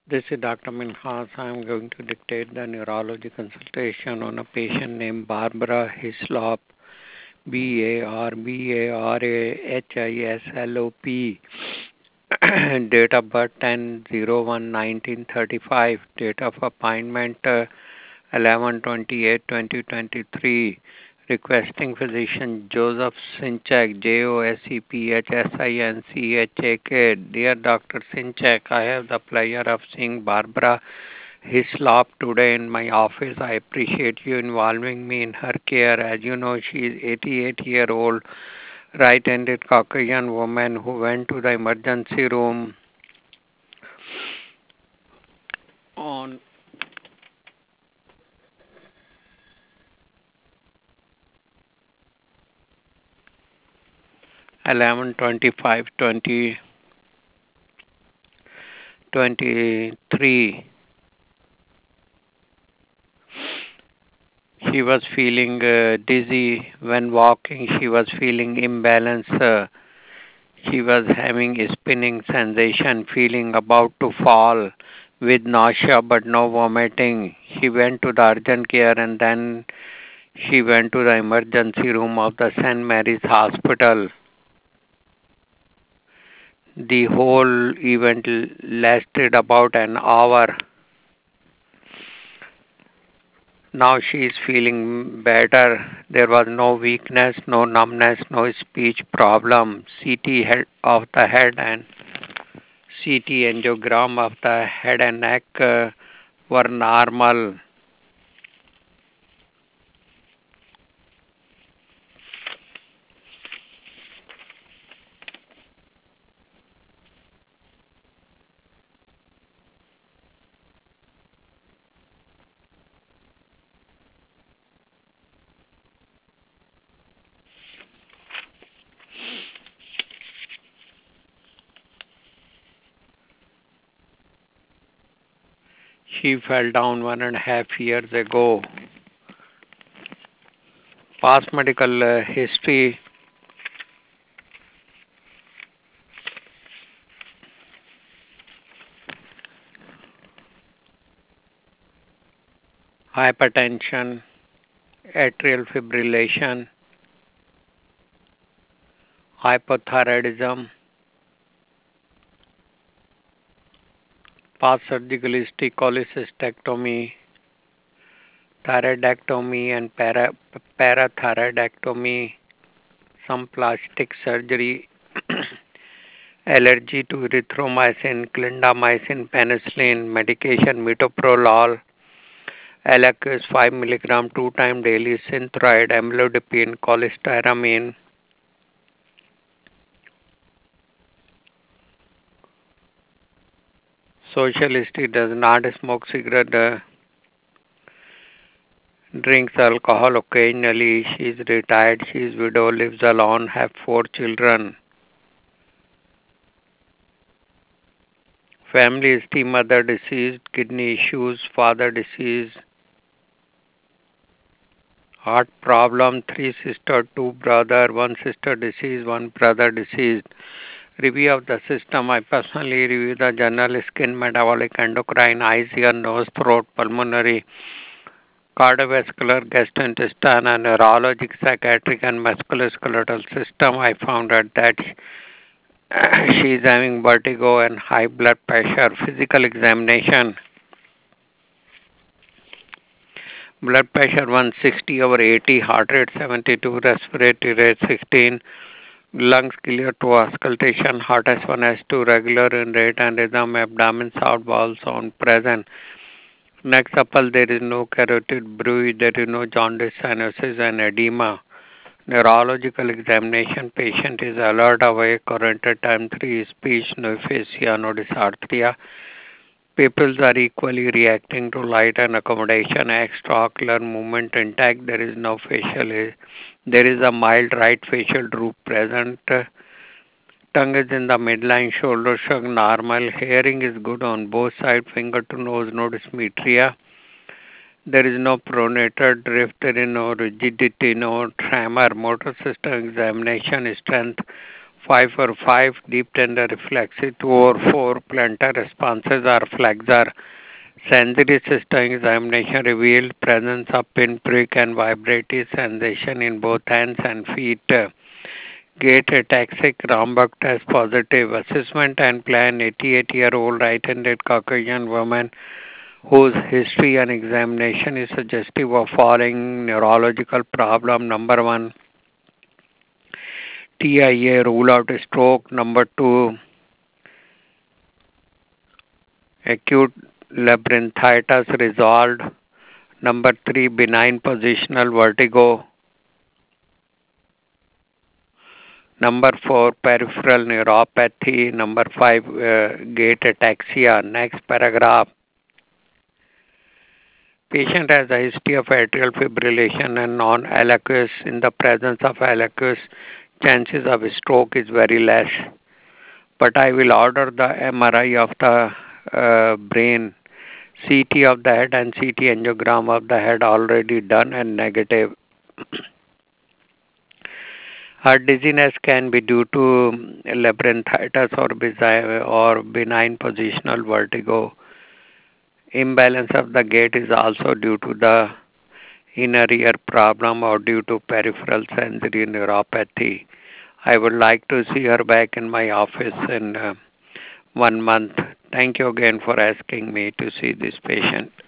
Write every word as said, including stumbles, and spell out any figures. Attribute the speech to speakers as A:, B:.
A: This is Doctor Minhas. I am going to dictate the neurology consultation on a patient named Barbara Hislop, B A R B A R A H I S L O P. Date of birth ten oh one nineteen thirty-five. Date of appointment uh, eleven twenty-eight twenty twenty-three. Requesting physician Joseph Sinchak, J O S E P H S I N C H A K. Dear Doctor Sinchak, I have the pleasure of seeing Barbara Hislop today in my office. I appreciate you involving me in her care. As you know, she is eighty-eight year old right-handed Caucasian woman who went to the emergency room on eleven twenty-five twenty twenty-three. She was feeling uh, dizzy when walking. She was feeling imbalance. Uh, she was having a spinning sensation, feeling about to fall with nausea but no vomiting. She went to the urgent care and then she went to the emergency room of the Saint Mary's Hospital. The whole event lasted about an hour. Now she is feeling better. There was no weakness, no numbness, no speech problem. C T head of the head and C T angiogram of the head and neck uh, were normal. She fell down one and a half years ago. Past medical uh, history: hypertension, atrial fibrillation, hypothyroidism, past surgical history, cholecystectomy, thyroidectomy and para, parathyroidectomy, some plastic surgery, allergy to erythromycin, clindamycin, penicillin, medication metoprolol, Eliquis five milligram two time daily, synthroid, amlodipine, cholestyramine. Social history: does not smoke cigarette, uh, drinks alcohol occasionally. She is retired. She is widow, lives alone, have four children. Family history: mother deceased, kidney issues, father deceased, heart problem, three sister, two brother, one sister deceased, one brother deceased. Review of the system: I personally review the general skin, metabolic, endocrine, eyes, ear, nose, throat, pulmonary, cardiovascular, gastrointestinal, and neurologic, psychiatric, and musculoskeletal system. I found out that she is having vertigo and high blood pressure. Physical examination: blood pressure one sixty over eighty, heart rate seventy-two, respiratory rate sixteen, lungs clear to auscultation, heart S one S two regular in rate and rhythm, abdomen sound, bowel sound present. Next supple, there is no carotid bruit, there is no jaundice, cyanosis, and edema. Neurological examination: patient is alert, awake, oriented, time three, speech, no aphasia, no dysarthria. Pupils are equally reacting to light and accommodation, extraocular movement intact, there is no facial hair. There is a mild right facial droop present. Tongue is in the midline, shoulder shrug normal. Hearing is good on both sides, finger to nose, no dysmetria. There is no pronator drift, there is no rigidity, no tremor. Motor system examination: strength five or five, deep tender reflexive. two or four, plantar responses are flexor. Sensory system examination revealed presence of pinprick and vibratory sensation in both hands and feet. Gait ataxic Rambach test positive. Assessment and plan eighty-eight-year-old right-handed Caucasian woman whose history and examination is suggestive of following neurological problem. Number one, T I A, rule out stroke. Number two, acute labyrinthitis resolved. Number three, benign positional vertigo. Number four, peripheral neuropathy. Number five, uh, gait ataxia. Next paragraph. Patient has a history of atrial fibrillation and non-aliquots. In the presence of aliquots, chances of stroke is very less. But I will order the M R I of the uh, brain, C T of the head and C T angiogram of the head already done and negative. Heart dizziness can be due to labyrinthitis or, or benign positional vertigo. Imbalance of the gait is also due to the inner ear problem or due to peripheral sensory neuropathy. I would like to see her back in my office in uh, one month. Thank you again for asking me to see this patient.